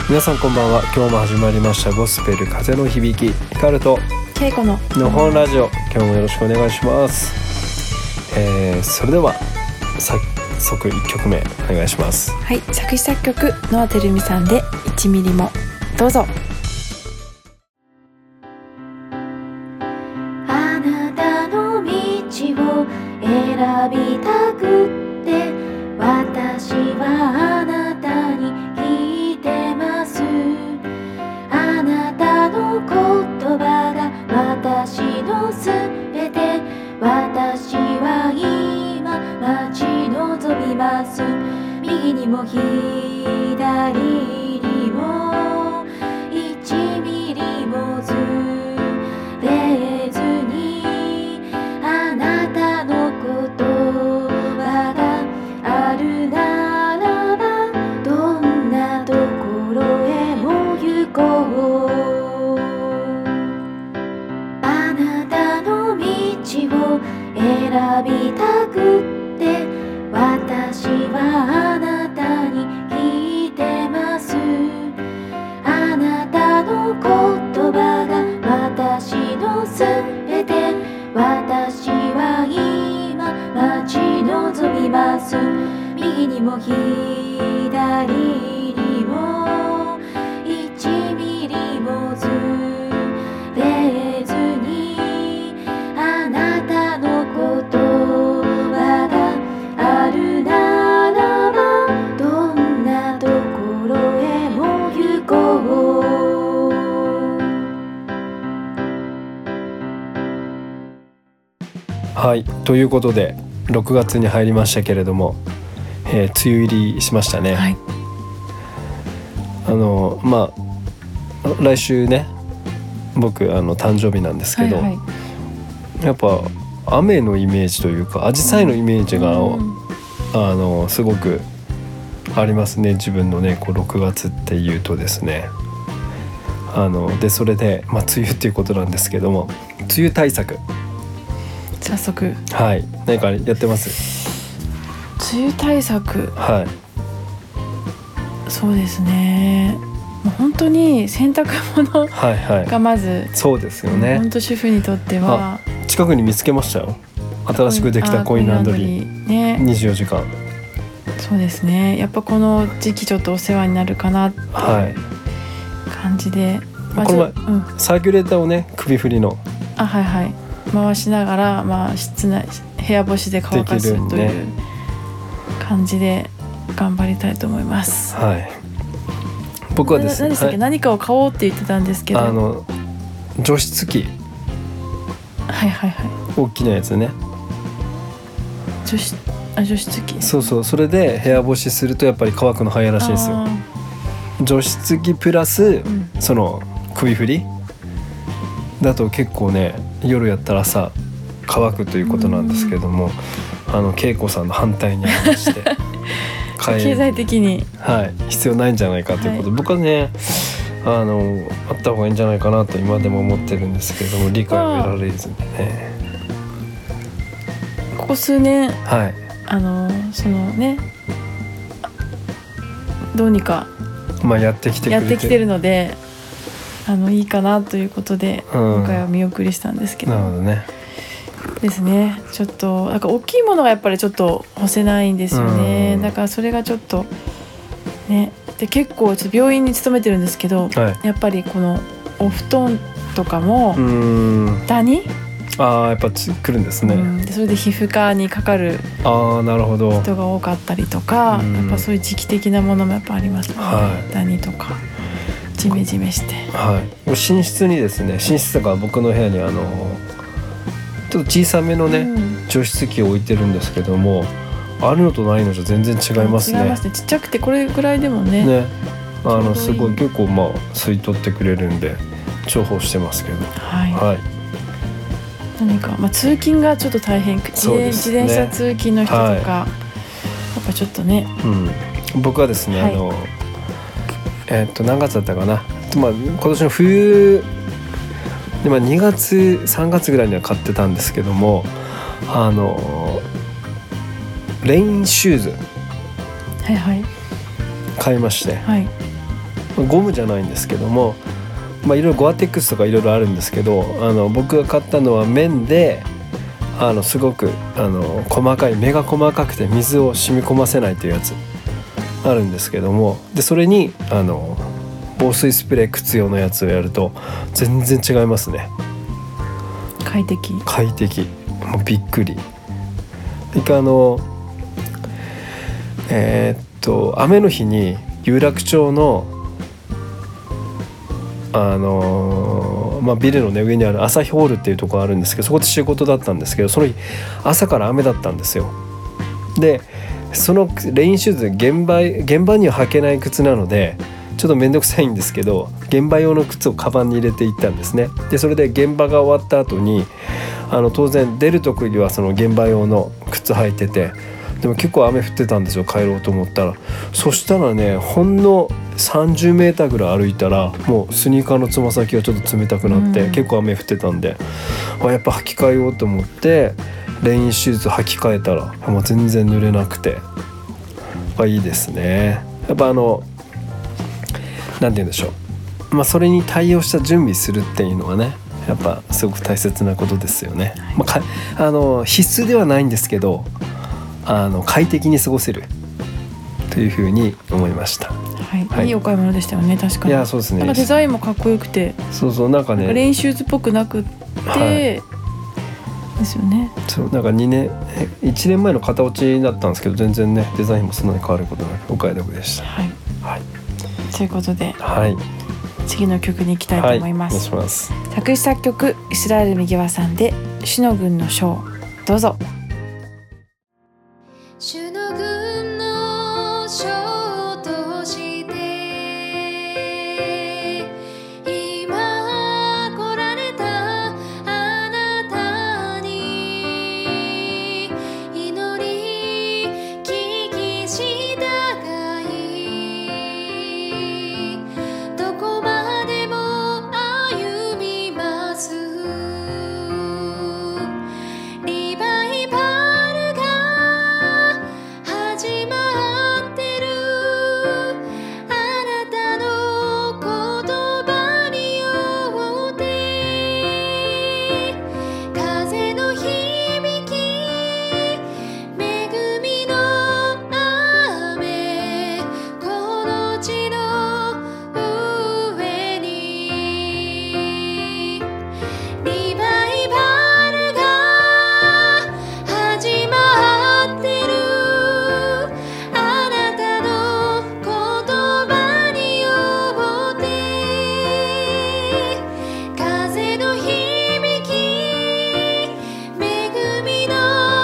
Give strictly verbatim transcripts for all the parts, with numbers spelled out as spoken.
皆さんこんばんは。今日も始まりましたゴスペル風の響き、ヒカルとケイコのの本ラジオ。今日もよろしくお願いします。えー、それでは早速いっきょくめお願いします。 はい、作詞作曲ノアてるみさんでいちミリも。どうぞ。 あなたの道を選びたくって私はあなたに聞いてます。あなたの言葉が私のすべて。私は今待ち望みます。右にも左にもいちミリもずれずに、あなたの言葉があるならばどんなところへも行こう。あなたの道を選びたくって私はあなたに聞いてます。あなたの言葉が私のすべて。私は今待ち望みます。右にも左にもいちミリもずれずに、あなたの言葉があるならばどんなところへも行こう。 はい、ということでろくがつに入りましたけれども、えー、梅雨入りしましたね。 はい、 あのまあ来週ね、僕あの誕生日なんですけど、 はいはい、 やっぱ雨のイメージというかアジサイのイメージが、うん、あのすごくありますね。自分のねこうろくがつっていうとですね、あのでそれで、まあ、梅雨っていうことなんですけども、梅雨対策早速はい何かやってます？ 梅雨対策、 はい、 そうですね、もう本当に洗濯物がまず、はいはい、 そうですよね。 本当主婦にとっては。 近くに見つけましたよ、新しくできたコインランドリー、ね、にじゅうよじかん。 そうですね、やっぱこの時期ちょっとお世話になるかなっていう感じで、はい、 まあ、この前、うん、サーキュレーターをね首振りのあはいはい回しながら、まあ、室内部屋干しで乾かすという感じで頑張りたいと思います。 はい、僕はですね、 何でしたっけ、はい、何かを買おうって言ってたんですけど、 あの除湿機、 はいはいはい、 大きなやつね、 除湿あ除湿機、 そうそう、それで部屋干しするとやっぱり乾くの早いらしいんですよ。除湿機プラス、うん、その首振りだと結構ね夜やったらさ乾くということなんですけども、あの恵子さんの反対にありまして経済的に、 はい、必要ないんじゃないかということで、はい、僕はねあのあった方がいいんじゃないかなと今でも思ってるんですけども、理解を得られずにね、 ここ数年、 はい、 あのそのねどうにかまあやってきてくれてやってきてるので、あのいいかなということで、うん、今回は見送りしたんですけど、 なるほどねですね。ちょっとなんか大きいものがやっぱりちょっと干せないんですよね、うん、だからそれがちょっとね、で結構ちょっと病院に勤めてるんですけど、はい、やっぱりこのお布団とかもダニ、 ああやっぱ来るんですね、うん、 でそれで皮膚科にかかるあなるほど人が多かったりとか、やっぱそういう時期的なものもやっぱありますね、はい、ダニとかジメジメして、 はい、寝室にですね、寝室とか僕の部屋にあのちょっと小さめのね、うん、除湿機を置いてるんですけども、あるのとないのじゃ全然違いますね。 違いますね。ちっちゃくてこれぐらいでもね、 ね、あのすごい結構まあ吸い取ってくれるんで重宝してますけど、 はい、 はい、 何か、まあ、通勤がちょっと大変、自転、自転車通勤の人とか、はい、やっぱちょっとね、 うん、僕はですね、はい、あのえー、っと何月だったかな、まあ、今年の冬で、まあ、にがつさんがつぐらいには買ってたんですけども、あのレインシューズはいはい買いまして、 はい、 ゴムじゃないんですけども、まあ、いろいろゴアテックスとかいろいろあるんですけど、あの僕が買ったのは綿で、あのすごくあの細かい、目が細かくて水を染み込ませないというやつあるんですけども、でそれにあの防水スプレー靴用のやつをやると全然違いますね。 快適快適、もうびっくり。一回あのえー、っと雨の日に有楽町のあのーまあ、ビルの、ね、上にある朝日ホールっていうところあるんですけど、そこで仕事だったんですけど、その日朝から雨だったんですよ。でそのレインシューズ、現場現場には履けない靴なのでちょっと面倒くさいんですけど、現場用の靴をカバンに入れていったんですね。でそれで現場が終わった後にあの当然出る時にはその現場用の靴履いてて、でも結構雨降ってたんですよ、帰ろうと思ったら。そしたらね、ほんのさんじゅうメーターぐらい歩いたらもうスニーカーのつま先がちょっと冷たくなって、うん、結構雨降ってたんで、あやっぱ履き替えようと思ってレインシューズ履き替えたらもう全然濡れなくて、あいいですね。やっぱあのなんて言うんでしょう、まあ、それに対応した準備するっていうのはね、やっぱすごく大切なことですよね。まあ、かあの必須ではないんですけど、あの快適に過ごせるというふうに思いました。 はいはい、いいお買い物でしたよね。確かに。 いやそうですね。 なんかデザインもかっこよくて、 そうそう、なんかね、 レインシューズっぽくなくって、はい、ですよね。 そうなんかにねんいちねんまえの型落ちだったんですけど、全然ねデザインもそんなに変わることなくお買い得でした。 はい、はい、ということで、 はい、 次の曲に行きたいと思います。 はい、お願いします。 作詞作曲イスラエル右輪さんでシュノ軍のショー、どうぞ。 シュノ軍のショーとして今来られたあなたに祈り聞き従い、どこまでも歩みます。リバイバルが始まってる、あなたの言葉によって風の響き、恵みの雨、この地の上にリバイバルが始まってる、あなたの言葉によって風の響き、恵みの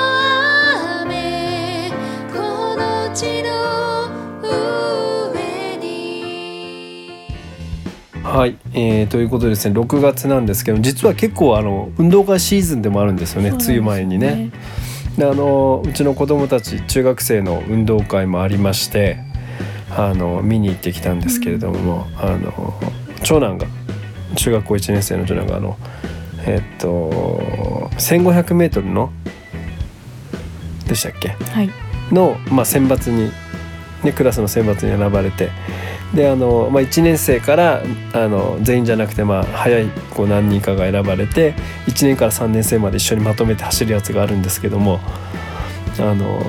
雨、この地の上に。 はい、えー、ということでですね、ろくがつなんですけど、実は結構あの運動会シーズンでもあるんですよね、梅雨前にね。であのうちの子供たち中学生の運動会もありまして、あの見に行ってきたんですけれども、うん、あの長男が中学校いちねん生の長男があのえっとせんごひゃくメートルのでしたっけ、 はい、 の、まあ、選抜に、ね、クラスの選抜に選ばれて、であの、まあ、いちねん生からあの全員じゃなくて、まあ、早い子何人かが選ばれていちねんからさんねん生まで一緒にまとめて走るやつがあるんですけども、あの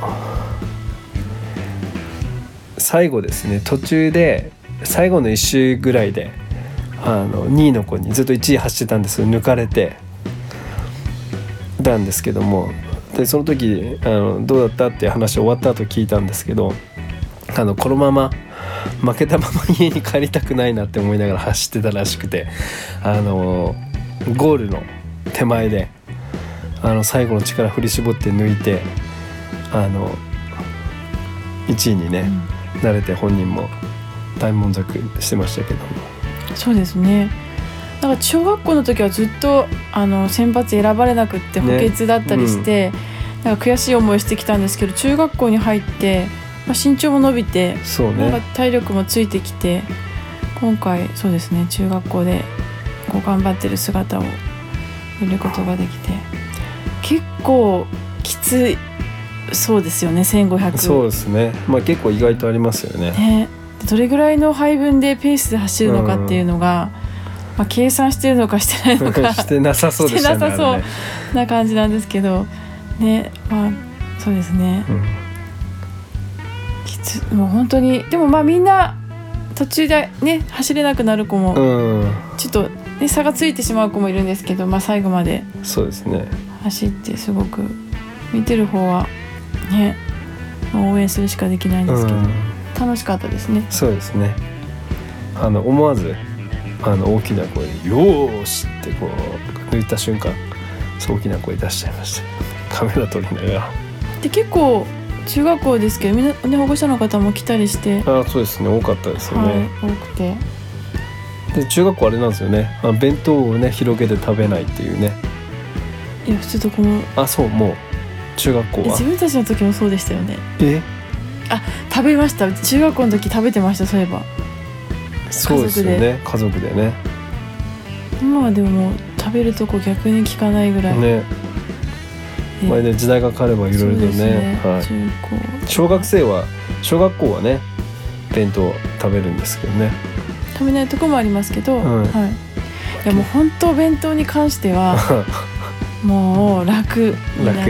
最後ですね、途中で最後のいっ周ぐらいであのにいの子にずっといちい走ってたんですけど抜かれてたんですけども、でその時あのどうだったって話終わった後聞いたんですけど、あのこのまま負けたまま家に帰りたくないなって思いながら走ってたらしくて、あのゴールの手前であの最後の力振り絞って抜いてあのいちいにね、うん、なれて本人も大満足してましたけども。 そうですね。なんか小学校の時はずっとあの選抜選ばれなくって補欠だったりして、ね、うん、なんか悔しい思いしてきたんですけど、中学校に入ってまあ、身長も伸びて、そうね、なんか体力もついてきて、今回そうですね、中学校でこう頑張ってる姿を見ることができて、結構きついそうですよね、せんごひゃく。 そうですね、まあ、結構意外とありますよね。 ねどれぐらいの配分でペースで走るのかっていうのが、うんまあ、計算してるのかしてないのかしてなさそうでしたね。 してなさそうな感じなんですけどね、まあそうですね、うん、きつもう本当にでもまあみんな途中でね走れなくなる子も、うん、ちょっと、ね、差がついてしまう子もいるんですけど、まあ、最後までそうですね走ってすごく見てる方はね応援するしかできないんですけど、うん、楽しかったですね。 そうですね。あの思わずあの大きな声で「よーし!」ってこう抜いた瞬間そう大きな声出しちゃいました。カメラ撮りながらで結構中学校ですけどみんな、ね、保護者の方も来たりしてあそうですね多かったですよね、はい、 多くてで中学校あれなんですよねあ弁当をね広げて食べないっていうね。 いや普通どこもあそうもう中学校は自分たちの時もそうでしたよね。 えあ食べました中学校の時食べてましたそういえば。 そうですよね家族でね。 今はでももう食べるとこ逆に効かないぐらいねまあね時代が変わればいろいろと ね, ね、はい、中高小学生は小学校はね弁当食べるんですけどね食べないとこもありますけど、うんはい、いやもう本当弁当に関してはもう楽になって、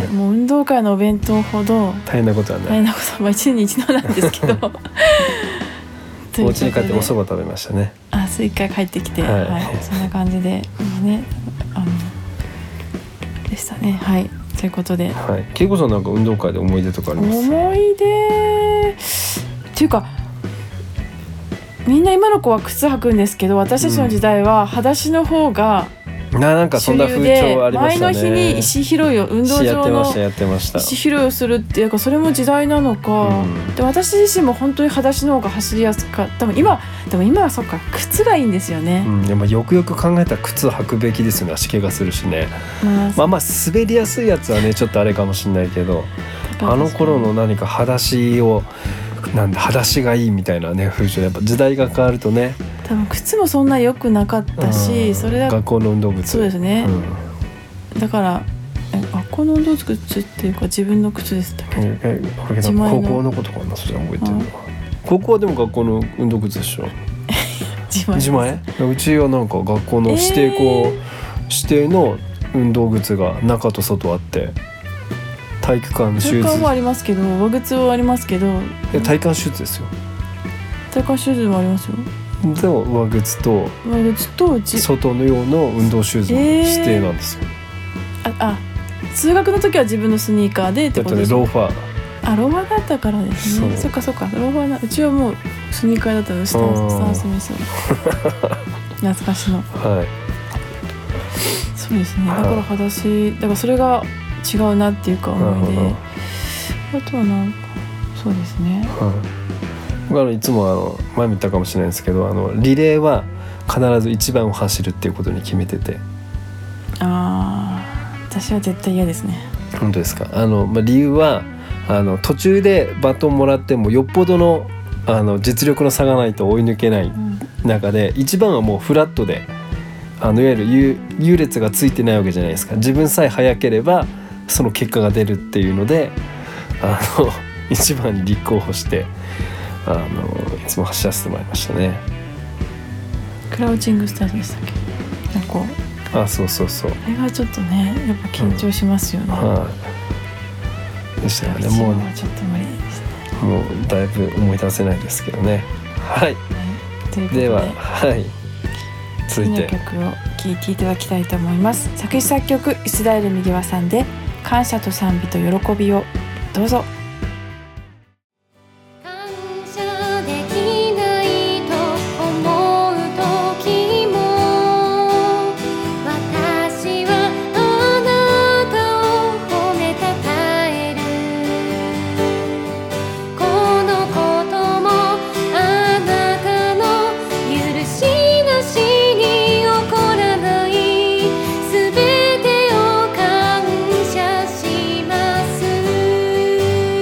もう運動会のお弁当ほど大変なことはない。 大変なことは、まあ、いちねんに一度なんですけどお家に帰ってお蕎麦食べましたね。 あ、一回帰ってきて、はいはい、そんな感じで、ね、あのでしたね。はい、ということで、 はい、恵子さんなんか運動会で思い出とかあります？ 思い出っていうか、みんな今の子は靴履くんですけど、私たちの時代は裸足の方がななんかそんな風潮ありましたね。 前の日に石拾いを運動場の石拾いをするっていうか、それも時代なのか、うん、で私自身も本当に裸足の方が走りやすかった。多分今でも今はそっか靴がいいんですよね、 うん、でもよくよく考えたら靴履くべきですよね。足怪我するしね、まあ、まあまあ滑りやすいやつはねちょっとあれかもしれないけど、あの頃の何か裸足をなんで裸足がいいみたいなね風潮、やっぱ時代が変わるとね、 多分靴もそんな良くなかったし、それだ学校の運動靴そうですね、うん、だから学校の運動靴っていうか自分の靴でしたけど、ええ高校のことかな、それ覚えてるのは。高校はでも学校の運動靴でしょ自前自前うちはなんか学校の指定校、えー、指定の運動靴が中と外あって、体育館シューズ体育館もありますけど、和靴はありますけど、 いや体育館シューズですよ。 体育館シューズもありますよ。 でも和靴と和靴と外の用の運動シューズの指定なんですよ、 えー、ああ通学の時は自分のスニーカーでってことですか。 ローファーあローファーだったからですね。そっかそっかローファーな、うちはもうスニーカーだったの、スタンスタンスミス懐かしの、はい、そうですね。だから裸足だからそれが違うなっていうか思い出。あとはなんかそうですね、はい僕はいつもあの前も言ったかもしれないですけど、あのリレーは必ず一番を走るっていうことに決めてて。 ああ、私は絶対嫌ですね。 本当ですか。あの、まあ、理由はあの途中でバトンもらってもよっぽどの、あの実力の差がないと追い抜けない中で、うん、一番はもうフラットで、あのいわゆる 優, 優劣がついてないわけじゃないですか。自分さえ速ければその結果が出るっていうので、あの一番に立候補してあのいつも走らせてもらいましたね。 クラウチングスタートでしたっけ。なんかこうあそうそうそう、 あれがちょっとねやっぱ緊張しますよね、うんはい、でしたよね。もうちょっと無理ですね。 もうだいぶ思い出せないですけどね。はい、はい、ということで、では、はい、続いて次の曲を聴いていただきたいと思います。作詞作曲イスラエルみぎわさんで感謝と賛美と喜びをどうぞ。 す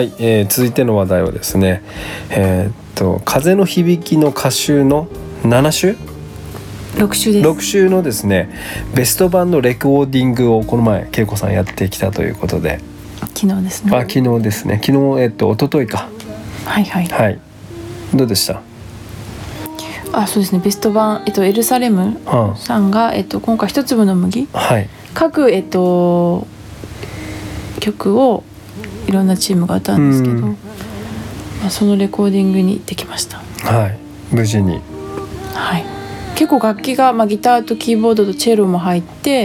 はい、えー、続いての話題はですね、えー、っと風の響きの歌集のなな週ろく週です。 ろく週のですねベスト版のレコーディングをこの前恵子さんやってきたということで、 昨日ですね。 あ、昨日ですね。昨日えー、っと一昨日か。 はいはいはい。どうでした？ あ、そうですね。ベスト版、えっと、エルサレムさんが、えっと、今回一粒の麦、 はい、 各、えっと、曲をいろんなチームが歌うんですけど、まあ、そのレコーディングに行ってきました。 はい、無事に。 はい、結構楽器が、まあ、ギターとキーボードとチェロも入って、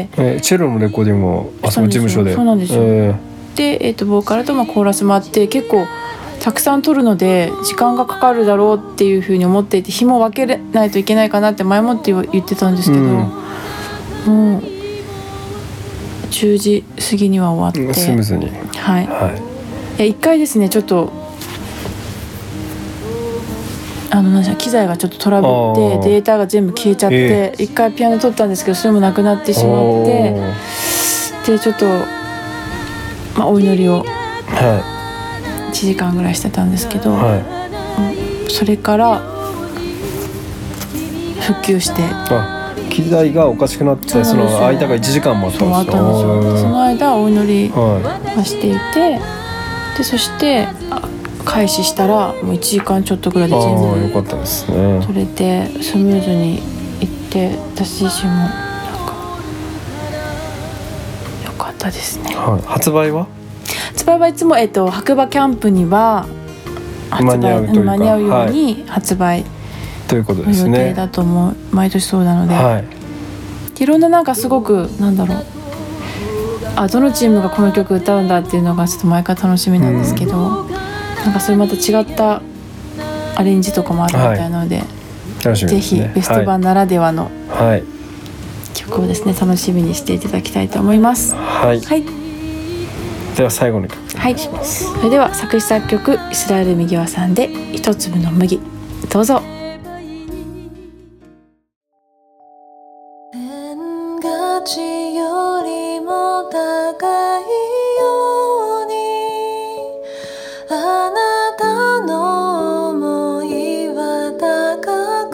えー、チェロのレコーディングもあその事務所で。 そうなんですよ。えー、で、えっと、ボーカルとまあコーラスもあって、結構たくさん撮るので時間がかかるだろうっていうふうに思っていて、日も分けないといけないかなって前もって言ってたんですけど、うん、もうじゅうじ過ぎには終わってスムーズに、 はい、はい、いやいっかいですねちょっとあのなんか機材がちょっとトラブってデータが全部消えちゃって、いっかいピアノ撮ったんですけどそれもなくなってしまって、でちょっと、まあ、お祈りを、はいいちじかんぐらいしてたんですけど、はい、それから復旧して、 あ、機材がおかしくなって、その間がいちじかんもあったんですよ。 そう、その間お祈りはしていて、はい、でそして開始したらもういちじかんちょっとぐらいで全部よかったですね。 取れてスムーズにいって、私自身もなんかよかったですね。 はい、発売は発売はいつも、えっと、白馬キャンプには発売間に合うというか、間に合うように発売ということですね。 の予定だと思う。毎年そうなので、はい、いろんななんかすごくなんだろう、あ、どのチームがこの曲歌うんだっていうのがちょっと毎回楽しみなんですけど、うん、なんかそれまた違ったアレンジとかもあるみたいなので、はい、楽しみですね。ぜひベスト版ならではの曲をですね、楽しみにしていただきたいと思います。 はい、はい、では最後の曲お願いします。 はい、それでは作詞作曲イスラエル右輪さんで一粒の麦、どうぞ。 天が地よりも高いようにあなたの想いは高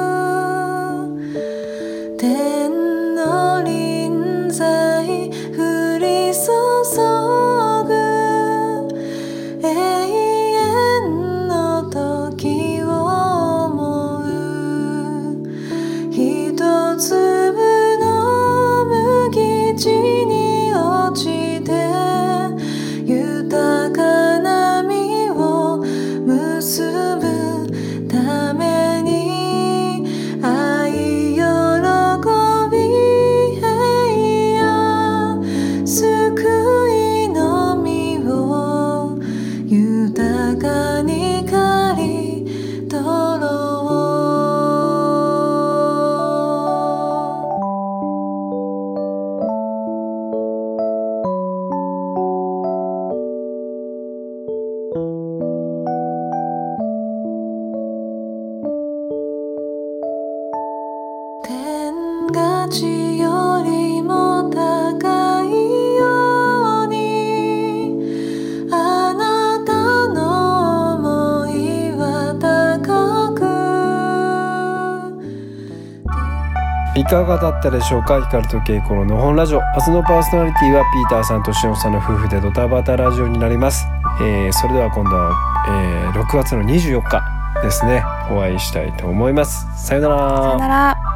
く、天の臨在降り注ぐ永遠の時を思う、一粒の麦地に落ちて豊かな実を結ぶために、愛喜び平安救いの実を豊かに刈り取ろう。天が地よりも高いようにあなたの想いは高く。 いかがだったでしょうか。光と恵子ののほんラジオ、明日のパーソナリティはピーターさんとしおんさんの夫婦でドタバタラジオになります。えー、それでは今度は、えー、ろくがつのにじゅうよっかですね、お会いしたいと思います。さよなら。 さよなら。